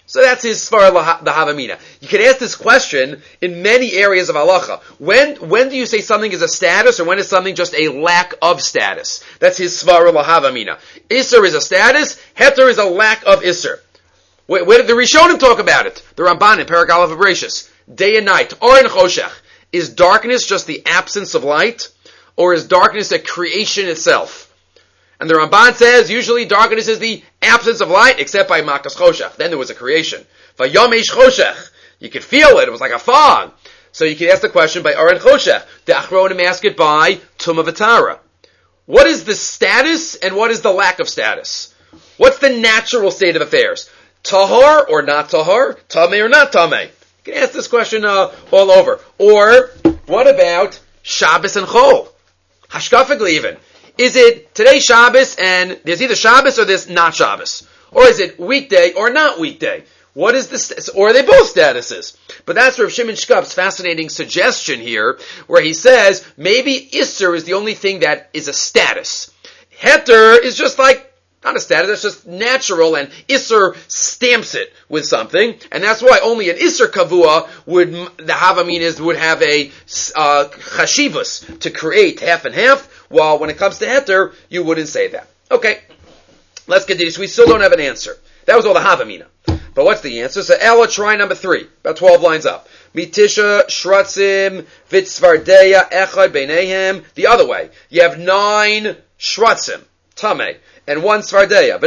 So that's his Svar the Havamina. You can ask this question in many areas of halacha. When when do you say something is a status, or when is something just a lack of status? That's his Svar the Havamina. Isser is a status, Heter is a lack of Isser. Where, where did the Rishonim talk about it? The Ramban in Perek Aleph Bereshis. Day and night. Or in Choshech. Is darkness just the absence of light? Or is darkness a creation itself? And the Ramban says, usually darkness is the absence of light, except by Makas Choshech. Then there was a creation. Vayomesh Choshech. You could feel it. It was like a fog. So you could ask the question by Aron Choshech. The Achronim ask it by Tumah V'Tara. What is the status and what is the lack of status? What's the natural state of affairs? Tahor or not Tahor? Tameh or not Tameh? You can ask this question uh, all over. Or, what about Shabbos and Chol? Hashkafically even. Is it today Shabbos and there's either Shabbos or there's not Shabbos? Or is it weekday or not weekday? What is this? Or are they both statuses? But that's Rav Shimon Shkup's fascinating suggestion here, where he says maybe Isser is the only thing that is a status. Heter is just like, not a status, that's just natural, and Isser stamps it with something, and that's why only an Isser Kavua would, the Havaminas would have a uh, chashivus to create half and half, while when it comes to Heter, you wouldn't say that. Okay, let's continue. So we still don't have an answer. That was all the Havamina. But what's the answer? So Ella, try number three, about twelve lines up. Mitisha, Shratzim, Vitzvardeya, Echad, Beinehem. The other way, you have nine Shratzim, Tameh, and one Svardeya.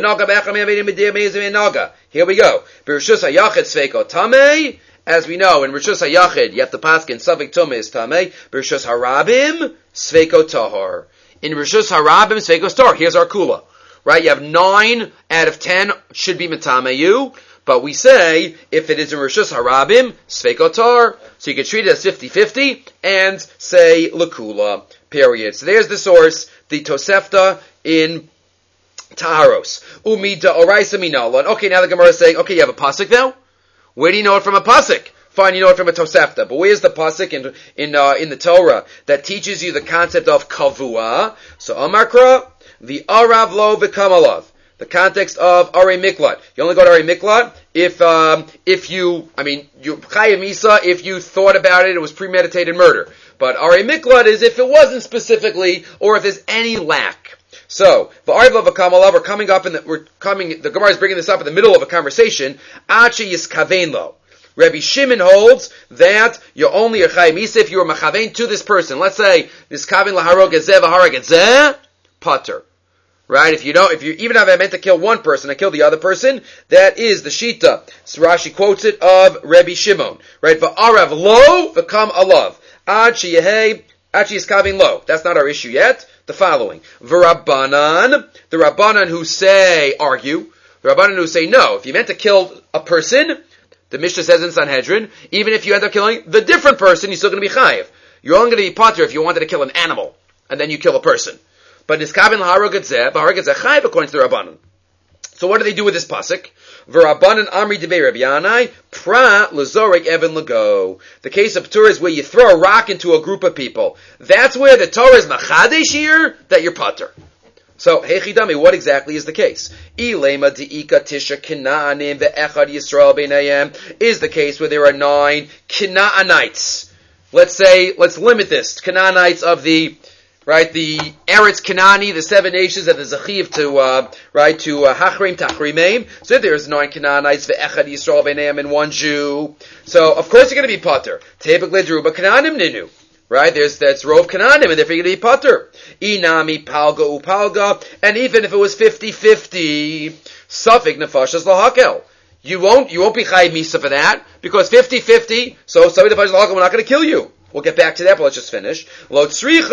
Here we go. B'Rishus HaYachid Sveiko Tameh. As we know, in Rishus HaYachid, you have to paskin Safek Tumeh is Tameh. B'Rishus HaRabim, Sveiko Tahor. In Rishus HaRabim, Sveiko Tahor. Here's our Kula. Right? You have nine out of ten should be Metameyu. But we say, if it is in Rishus HaRabim, Sveiko Tahor. So you can treat it as fifty-fifty and say Lakula. Period. So there's the source, the Tosefta in Taharos. Umida Oraisa Minalan. Okay, now the Gemara is saying, okay, you have a pasuk now? Where do you know it from a pasuk? Fine, you know it from a Tosefta. But where's the pasuk in in uh, in the Torah that teaches you the concept of kavua? So Amarkra, the Arav Lo V'Kamalav. The context of Arei Miklat. You only go to Arei Miklat if um, if you, I mean, you Chayim Isa, if you thought about it, it was premeditated murder. But Arei Miklat is if it wasn't specifically, or if there's any lack. So, the Arvav Kamalav are coming up in the, we're coming, the Gemara is bringing this up in the middle of a conversation. Achi Yiskavein Lo. Rabbi Shimon holds that you're only a Chayim Isa if you're Machavein to this person. Let's say, Yiskavein Laharog Ezeh Vaharag Ezeh, Pater. Right? If you don't, if you even have meant to kill one person and kill the other person, that is the Shita. So Rashi quotes it of Rabbi Shimon. Right? V'arav lo, v'kam alav. Ad sheyehei, ad sheyiskavin lo. That's not our issue yet. The following. V'rabbanan, the Rabbanan who say, argue, the Rabbanan who say no. If you meant to kill a person, the Mishnah says in Sanhedrin, even if you end up killing the different person, you're still going to be chayiv. You're only going to be pater if you wanted to kill an animal, and then you kill a person. But niskabin laharog etzeh, b'harog etzeh chayiv according to the Rabbanan. So what do they do with this pasuk? V'rabbanan amri debei Rabbi Yanai, pra lezorek even lego. The case of Torah is where you throw a rock into a group of people. That's where the Torah is machadesh here, that you're pater. So, hechidami, what exactly is the case? Ilema diika tisha kinaanim ve'echad Yisrael b'nayim is the case where there are nine Kinaanites. Let's say, let's limit this. Kinaanites of the Right, the Eretz Kanani, the seven nations that the Zachiv to, uh, right, to uh, Hachrim, Tachrimeim. So there's nine Canaanites, Ve'echad Yisrael B'neim, and one Jew. So, of course you're going to be Pater. Tebek Ledruba Kananim Ninu. Right, there's, that's Rov Kananim, and therefore you're going to be Pater. Inami Palga Upalga, and even if it was fifty-fifty, Safik Nefashas Lahakel. You won't, you won't be Chai Misa for that, because fifty-fifty, so Safik Nefashas Lahakel, we're not going to kill you. We'll get back to that, but let's just finish. Must be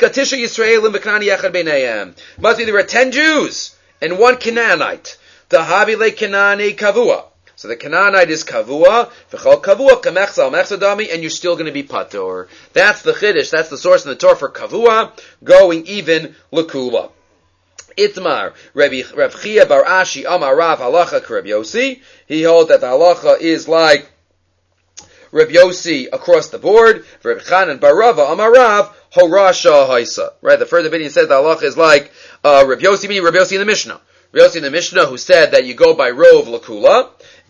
there are ten Jews and one Canaanite. Tahavile Kanani Kavua. So the Canaanite is Kavua, v'chol Kavua kamechsal mechsadami, and you're still going to be pator. That's the Chiddush. That's the source in the Torah for Kavua, going even Lakula. Itmar, Rabbi Rav Chia bar Ashi Amar Rav Halacha Rabbi Yossi. He holds that the halacha is like Rabbi Yossi across the board. Rabbi Chanan bar Rava Amarav Horasha Haisa. Right, the further opinion says the halacha is like uh, Rabbi Yossi, meaning Rabbi Yossi in the Mishnah. Rabbi Yossi in the Mishnah who said that you go by Rov Lakula,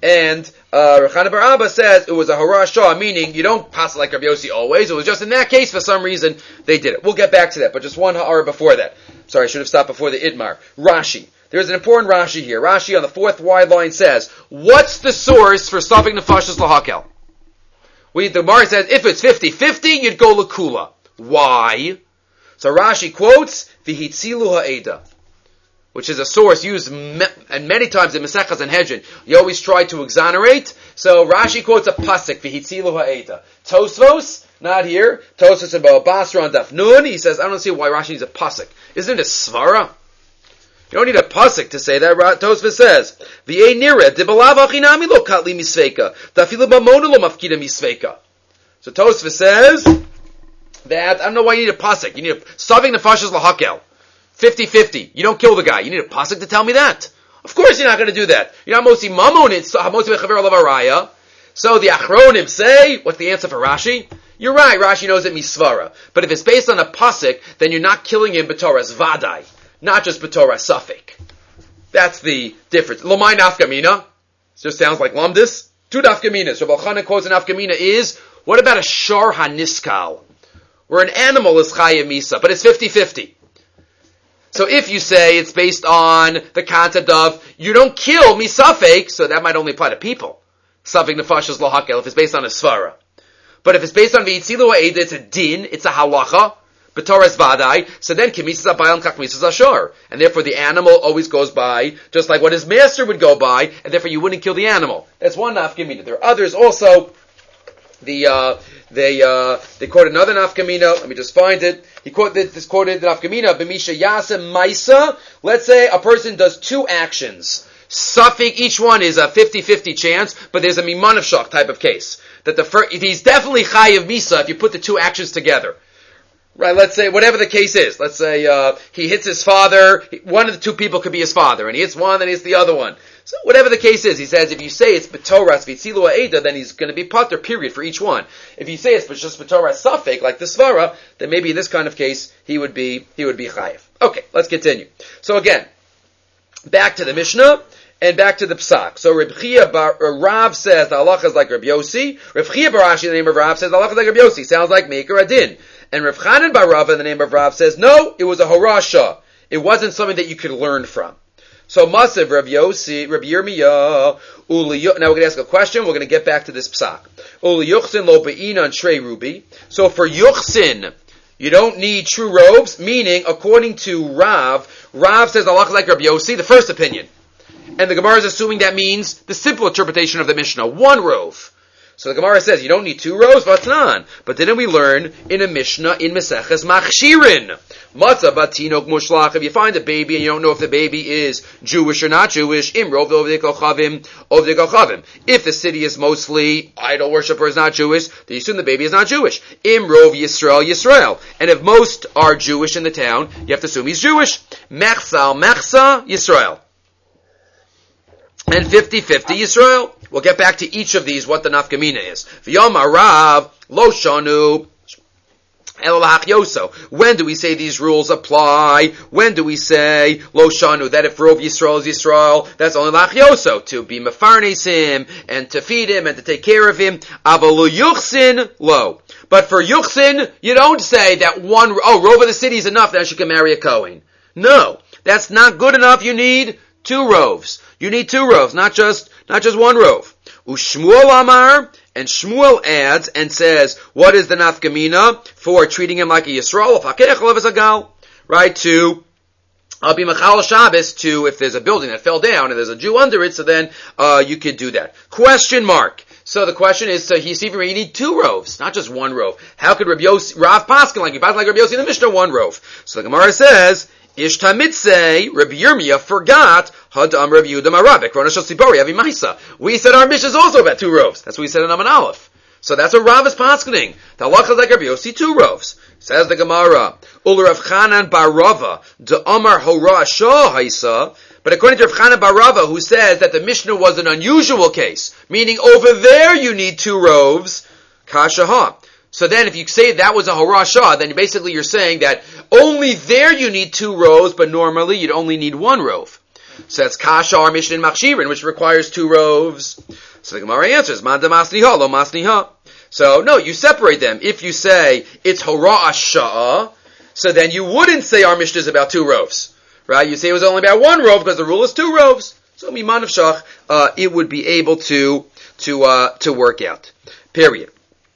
And uh, Rav Chana bar Abba says it was a hora shah, meaning you don't pass it like Rabbi Yossi always. It was just in that case, for some reason, they did it. We'll get back to that, but just one ha'ara before that. Sorry, I should have stopped before the Idmar. Rashi. There's an important Rashi here. Rashi on the fourth wide line says, what's the source for stopping nefashos lahakel? We, the Gemara says, if it's fifty-fifty, you'd go lakula. Why? So Rashi quotes, v'hitzilu ha'eda, which is a source used me- and many times in Mesechas and Hedjin. You always try to exonerate. So Rashi quotes a pasuk, v'hitzilu ha'eda. Tosfos, not here. Tosfos in Baba Basra on Daf Nun. He says, I don't see why Rashi needs a pasuk. Isn't it a svara? You don't need a pasuk to say that. Tosfos says, "V'ei nira dibalav achinami lo katli misveika, dafilu b'monu lo mafkida misveika." So Tosfos says that I don't know why you need a pasuk. You need a saving nefashos lahakel, fifty-fifty. You don't kill the guy. You need a pasuk to tell me that. Of course, you're not going to do that. You're not mosi mamon. It's mosi bechaver lavaraya. So the achronim say, what's the answer for Rashi? You're right. Rashi knows it misvara, but if it's based on a pasuk, then you're not killing him b'toras vadai. Not just b'torah suffik. That's the difference. Lomai nafkamina. Just sounds like lumdis. Two nafkaminas. So Balchana quotes an nafkamina is, what about a shar haniskal? Where an animal is chaya misa, but it's fifty-fifty. So if you say it's based on the concept of, you don't kill misafek, so that might only apply to people. Safek nefashos lahakel, if it's based on a svara. But if it's based on v'yitzilu ha'eda, it's a din, it's a halacha, b'toras vadai, so then kimisas abayam kach misas ashar. And therefore the animal always goes by, just like what his master would go by, and therefore you wouldn't kill the animal. That's one nafkamina. There are others also. The, uh, they, uh, they quote another nafkamina. Let me just find it. He quoted, this quoted the nafkamina, b'misha yasem maisa. Let's say a person does two actions. Suffik, each one is a fifty-fifty chance, but there's a miman of shach type of case. That the first, he's definitely chayiv misa if you put the two actions together. Right, let's say, whatever the case is, let's say, uh, he hits his father, one of the two people could be his father, and he hits one, then he hits the other one. So whatever the case is, he says, if you say it's b'toras v'tzilu ha'eda, then he's going to be pater, period, for each one. If you say it's just b'toras safek, like the svara, then maybe in this kind of case, he would be, he would be chayiv. Okay, let's continue. So again, back to the Mishnah, and back to the Psak. So Reb Chia bar, uh, Rav says the halacha is like Reb Yossi. Reb Chia bar Ashi, the name of Rav, says the halacha is like Reb Yossi. Sounds like Meker Adin. And Reb Chanan bar Rava, in the name of Rav, says no, it was a horasha. It wasn't something that you could learn from. So Masav Reb Yossi, Reb Yirmiyah, Uli. Now we're going to ask a question. We're going to get back to this Psak. Uli Yuchsin lo be'inan shrei rubi. So for Yuchsin, you don't need true robes. Meaning, according to Rav, Rav says the halacha is like Reb Yossi, the first opinion. And the Gemara is assuming that means the simple interpretation of the Mishnah, one rove. So the Gemara says you don't need two rows, vatnan. But didn't we learn in a Mishnah in Meseches Machshirin? Matzah batinok mushlach. If you find a baby and you don't know if the baby is Jewish or not Jewish, imrov ovdekochavim ovdekochavim. If the city is mostly idol worshippers, not Jewish, then you assume the baby is not Jewish. Imrov Yisrael Yisrael. And if most are Jewish in the town, you have to assume he's Jewish. Mechsal Mechsa Yisrael. And fifty-fifty Yisrael. We'll get back to each of these, what the nafkamina is. V'yom Rav lo shanu el lahachyoso. When do we say these rules apply? When do we say lo shanu, that if rov Yisrael is Yisrael, that's only lahachyoso, to be mefarnes him, and to feed him, and to take care of him. Avalu yuchsin lo. But for yuchsin, you don't say that one, oh, rov of the city is enough, that she can marry a Kohen. No, that's not good enough. You need two roves. You need two roves, not just, not just one rove. Ushmuel Amar, and Shmuel adds and says, what is the nafkamina for treating him like a Yisrael? Right, to, uh, be Machal Shabbos, to, if there's a building that fell down and there's a Jew under it, so then, uh, you could do that. Question mark. So the question is, so he's even, you need two roves, not just one rove. How could Rabbi Yossi, Rav Paskin, like, like Rabbi Yossi in the Mishnah, one rove? So the Gemara says, Ishtamitze, Rabbi Yirmiyah forgot, Hadam Rabbi Yehuda Marabek, Ronashal Sibori, Avi Maisa. We said our Mishnah is also about two roves. That's what we said in Aman Aleph. So that's what Rav is paskening. The halacha is like Rabbi Yossi, two roves. Says the Gemara, Ul Rav Chanan bar Rava, De Amar Hora Shah Haisa. But according to Rav Chanan bar Rava, who says that the Mishnah was an unusual case, meaning over there you need two roves, Kasha Ha. So then if you say that was a horashah, then basically you're saying that only there you need two rows, but normally you'd only need one rove. So that's kasha our Mishnah in Machshirin, which requires two rows. So the Gemara answers, man de masniha, lo masniha. So no, you separate them. If you say it's hora sha'a, so then you wouldn't say our Mishnah is about two rows. Right? You say it was only about one rove because the rule is two rows. So miman of shach, uh, it would be able to, to, uh, to work out. Period.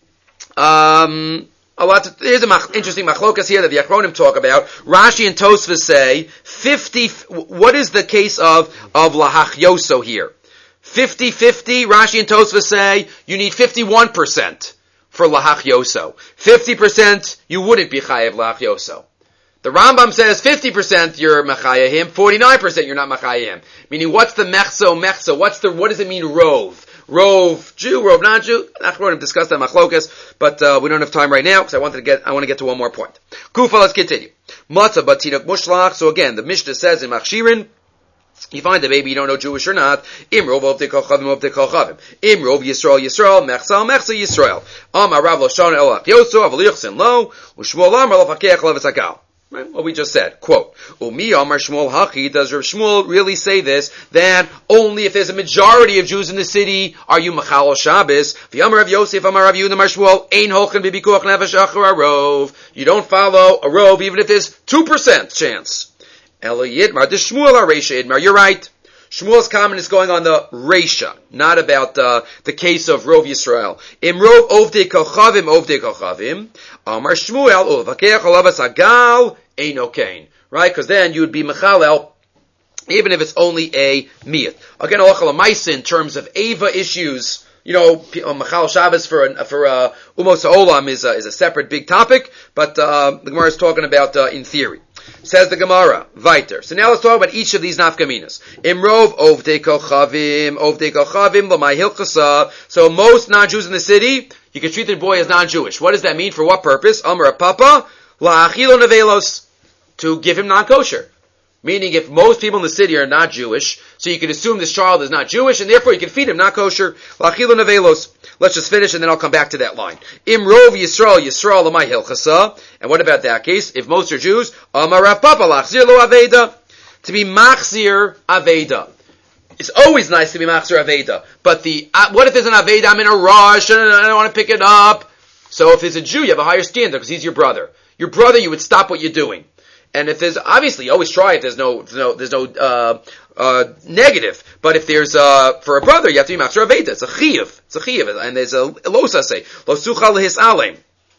Um, a lot of, here's an mach, interesting machlokas here that the Achronim talk about. Rashi and Tosfos say, fifty, what is the case of, of lahach yoso here? fifty-fifty, Rashi and Tosfos say, you need fifty-one percent for lahach yoso. fifty percent, you wouldn't be chayev lahach yoso. The Rambam says fifty percent you're machayahim, forty-nine percent you're not machayahim. Meaning, what's the mechso, mechso? What's the, what does it mean, rove? Rove, Jew, rove, non-Jew? Achronim discussed that machlokas, but, uh, we don't have time right now, because I wanted to get, I want to get to one more point. Kufa, let's continue. Matzah batinok mushlach. So again, the Mishnah says in Machshirin, you find the baby, you don't know Jewish or not. Imrov of the kochavim of the kochavim. Imrov Yisrael Yisrael mechsal mechsa Yisrael. Amar Rav Loshon elach Yoso avalichsin lo u'Shmuel Amar lafakech levisakal. Right? What we just said. Quote, Umi Amar Shmuel Hachi, does Rav Shmuel really say this, that only if there's a majority of Jews in the city are you Machal Shabbos? V'Amar Rav Yosef, Amar Rav Yehuda Amar Shmuel, Ein Holchen b'Bikuach Nefesh Achar Arov. You don't follow a rove even if there's two percent chance. Elo Yidmar, the Shmuel are Reisha Yidmar. You're right. Shmuel's comment is going on the Reisha, not about uh, the case of Rov Yisrael. Im Rov Ovdei Kochavim, Ovdei Kochavim, Amar Shmuel, Uvakech Olavas Agal, Eino Kain. Right? Because then you would be Mechalel, even if it's only a Miyat. Again, Alachal Maisa in terms of Ava issues, you know, Machal Shabbos for a, for a Umos Olam is a, is a separate big topic, but uh, the Gemara is talking about uh, in theory. Says the Gemara, Viter. So now let's talk about each of these nafkaminas. Imrov ovdei kochavim, ovdei kochavim, l'may hilchasa. So most non-Jews in the city, you can treat the boy as non-Jewish. What does that mean? For what purpose? Amar papa, la'achilo nevelos, to give him non-kosher. Meaning if most people in the city are not Jewish, so you can assume this child is not Jewish, and therefore you can feed him not kosher. La'achilo nevelos. Let's just finish and then I'll come back to that line. Imrov Yisrael, Yisrael l'may hilchasa. And what about that case? If most are Jews, Amar Rav Papa lachzir lo aveda. To be machzir aveda. It's always nice to be machzir aveda. But the, uh, what if there's an aveda, I'm in a rush, and I don't want to pick it up. So if there's a Jew, you have a higher standard, because he's your brother. Your brother, you would stop what you're doing. And if there's, obviously, you always try if there's no, there's no, there's no, uh, uh, negative. But if there's, uh, for a brother, you have to be machzir aveda. It's a chiyuv. It's a chiyuv. And there's a losa say, lo sucha lehis alem.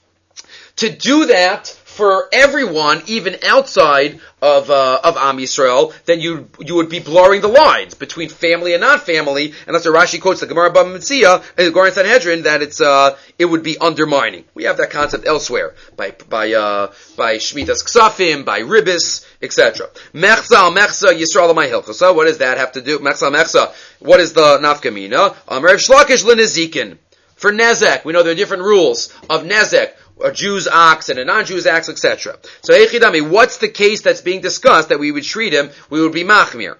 To do that for everyone, even outside of uh, of Am Yisrael, then you you would be blurring the lines between family and non-family, and that's what Rashi quotes the Gemara Bava Metzia and the Gemara in Sanhedrin that it's uh it would be undermining. We have that concept elsewhere by by uh by Shmitas Ksafim, by Ribis, et cetera. Mechza Mechza Yisrael l'may hilchasa. What does that have to do? Mechza Mechza. What is the nafkamina? Amar Shlakish l'nezikin. For nezek, we know there are different rules of nezek. A Jew's ox and a non-Jew's ox, et cetera. So, Echidami, what's the case that's being discussed that we would treat him? We would be machmir.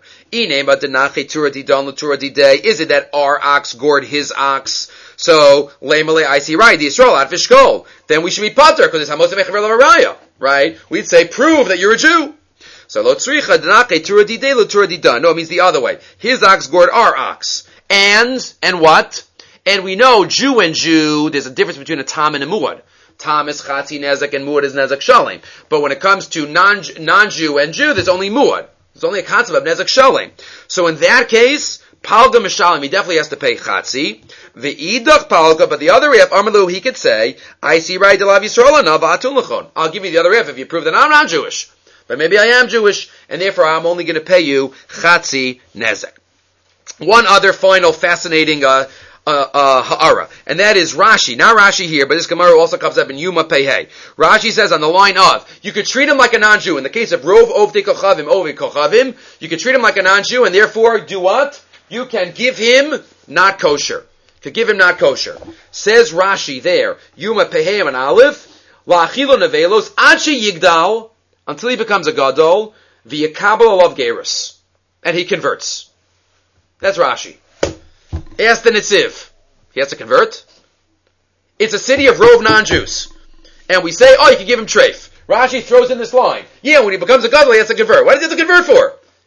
Is it that our ox gored his ox? So, lemale, I see right. The Yisrael ad fishkol. Then we should be pater because it's hamos mechaver levaraya, right? We'd say prove that you're a Jew. So, lo tzricha denache tura didei lo tura didan. No, it means the other way. His ox gored our ox, and and what? And we know Jew and Jew. There's a difference between a tam and a muad. Tam is Chatzi Nezek and Muad is Nezek Shalim. But when it comes to non, non-Jew and Jew, there's only Muad. There's only a concept of Nezek Shalim. So in that case, Palga Mishalim, he definitely has to pay Chatzi. V'idach Palga, but the other if Amalu, he could say, I see right Delav Yisrael anav atun lechon. I'll give you the other if if you prove that I'm not Jewish. But maybe I am Jewish, and therefore I'm only going to pay you Chatzi Nezek. One other final fascinating, uh, Uh, uh, ha'ara. And that is Rashi. Not Rashi here, but this Gemara also comes up in Yuma Pehei. Rashi says on the line of, you could treat him like a non-Jew. In the case of Rov Ovdei Kochavim, Ovdei Kochavim, you could treat him like a non-Jew, and therefore, do what? You can give him not kosher. You could give him not kosher. Says Rashi there, Yuma Pehei and Aleph, La'achilo Nevelos, Achi Yigdal, until he becomes a Gadol, V'yakabel Alav Gerus. And he converts. That's Rashi. Ask the Nitziv. He has to convert. It's a city of Rov non-Jews. And we say, oh, you can give him treif. Rashi throws in this line. Yeah, when he becomes a gadol, he has to convert. Why does he have to convert for?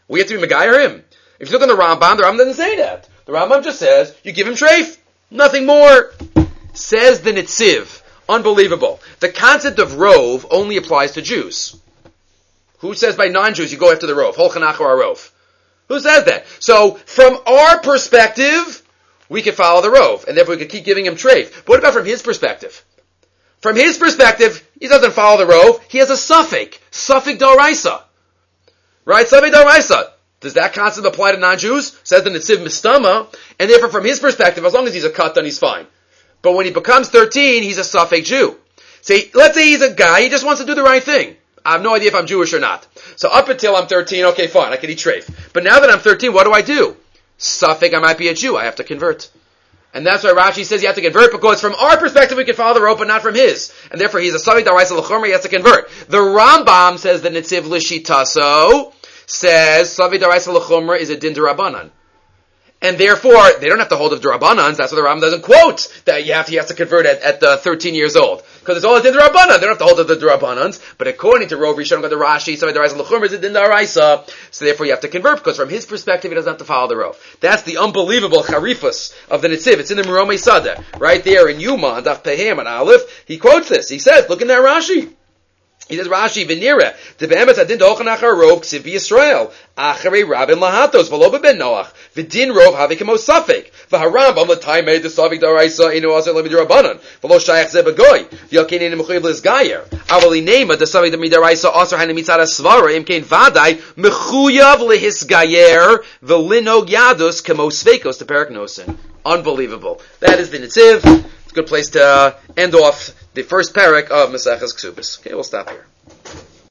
We have to be Megayer him. If you look on the Rambam, the Rambam doesn't say that. The Rambam just says, you give him treif. Nothing more. Says the Nitziv. Unbelievable. The concept of rov only applies to Jews. Who says by non-Jews you go after the rov? Holchan achar rov. Who says that? So, from our perspective, we can follow the rov, and therefore we can keep giving him treif. But what about from his perspective? From his perspective, he doesn't follow the rov. He has a suffix. Suffix d'oraisa. Right? Suffix d'oraisa. Does that concept apply to non-Jews? Says the Nitziv Mistama, and therefore from his perspective, as long as he's a katan, he's fine. But when he becomes thirteen, he's a suffix Jew. Say, let's say he's a guy, he just wants to do the right thing. I have no idea if I'm Jewish or not. So up until I'm thirteen, okay, fine, I can eat treif. But now that I'm thirteen, what do I do? Suffix, I might be a Jew, I have to convert. And that's why Rashi says you have to convert, because from our perspective we can follow the rope, but not from his. And therefore he's a suffix d'oraisa l'chomer, he has to convert. The Rambam says the Nitziv l'shitaso, says Savi Daraisa L'Chomer is a din d'Rabbanan. And therefore, they don't have to hold of d'Rabbanans. That's why the Rambam doesn't quote that you have to, you have to convert at, at uh, thirteen years old. Because it's all a din d'Rabbanan. They don't have to hold of the d'Rabbanans. But according to Rov Rishon, the Rashi, Savi Daraisa L'Chomer is a din d'Oraisa. So therefore you have to convert, because from his perspective, he doesn't have to follow the Rov. That's the unbelievable charifus of the Nitziv. It's in the Meromei Sadeh. Right there in Yuma, on Daf Pehem and Aleph. He quotes this. He says, look in that Rashi. He says, Rashi, Venira, the behemoth adin dochen achar rov ksiv Yisrael, acharei rabin lahatos, v'lo ben Noach, v'din rov havikimo safek, v'harambam l'tay made the safek d'oraisa inu aser lemi d'rabanan, v'lo shayach ze b'goy, v'yokin inu mechuyev l'izgayer, avali nema the safek d'oraisa aser hanim mitzad asvara, im kein vaday, mechuyev l'hisgayer, v'linog yadus kemo sveikos to perak nosen. Unbelievable. That is the Nitziv. It's a good place to uh, end off the first parak of Maseches Ksubis. Okay, we'll stop here.